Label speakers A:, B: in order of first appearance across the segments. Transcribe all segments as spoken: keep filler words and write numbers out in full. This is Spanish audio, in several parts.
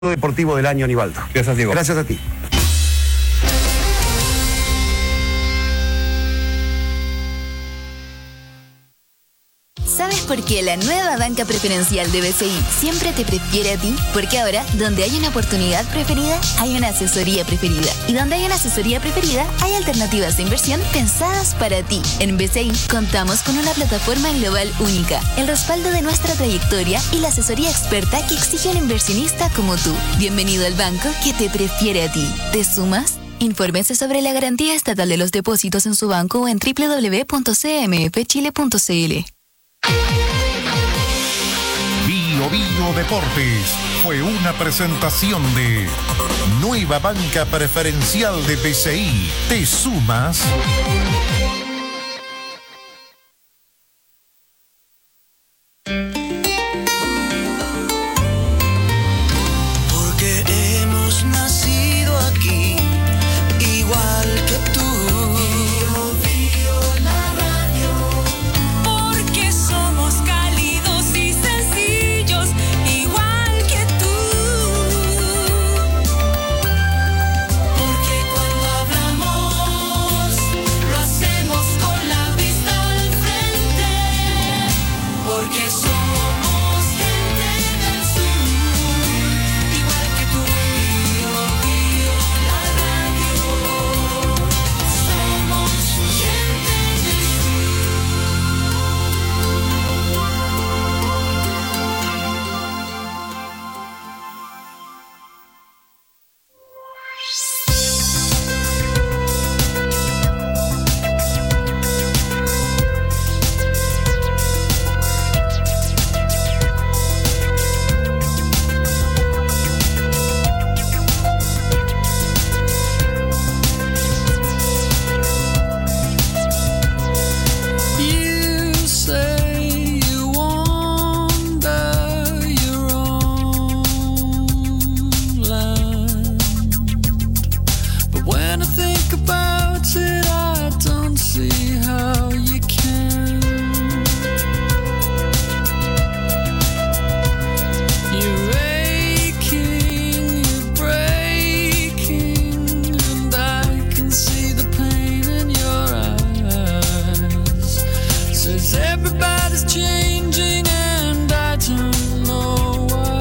A: deportivo del año, Aníbaldo.
B: Gracias, Diego.
A: Gracias a ti.
C: ¿Sabes por qué la nueva banca preferencial de B C I siempre te prefiere a ti? Porque ahora, donde hay una oportunidad preferida, hay una asesoría preferida. Y donde hay una asesoría preferida, hay alternativas de inversión pensadas para ti. En B C I contamos con una plataforma global única, el respaldo de nuestra trayectoria y la asesoría experta que exige un inversionista como tú. Bienvenido al banco que te prefiere a ti. ¿Te sumas? Infórmese sobre la garantía estatal de los depósitos en su banco o en doble u doble u doble u punto c m f chile punto c l.
D: Bio Bio Deportes fue una presentación de Nueva Banca Preferencial de B C I. ¿Te sumas?
E: Porque hemos nacido aquí, igual que tú. Bio, Bio, la radio. Porque somos cálidos y sencillos, igual que tú. Porque cuando hablamos, lo hacemos con la vista al frente. Porque somos gente del sur, igual que tú. Bio, Bio, la radio. Somos gente del You say you wander your own land, but when I think about it, I don't see how you can. You're aching, you're breaking, and I can see the pain in your eyes. Says everybody's changing and I don't know why.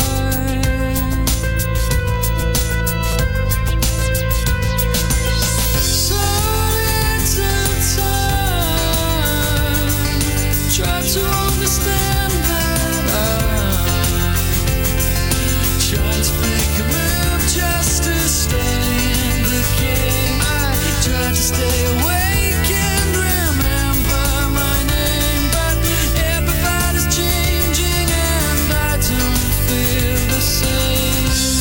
E: So little time, try to understand that I'm trying to make a move just to stay in the game. I try to stay awake and remember my name, but everybody's changing and I don't feel the same.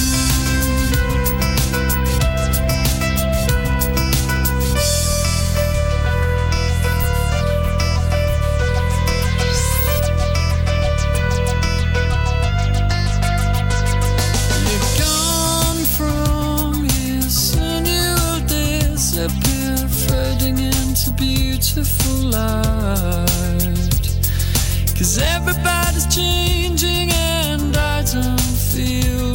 E: You're gone from here, soon you'll disappear, fading into beautiful light. 'Cause everybody's changing and I don't feel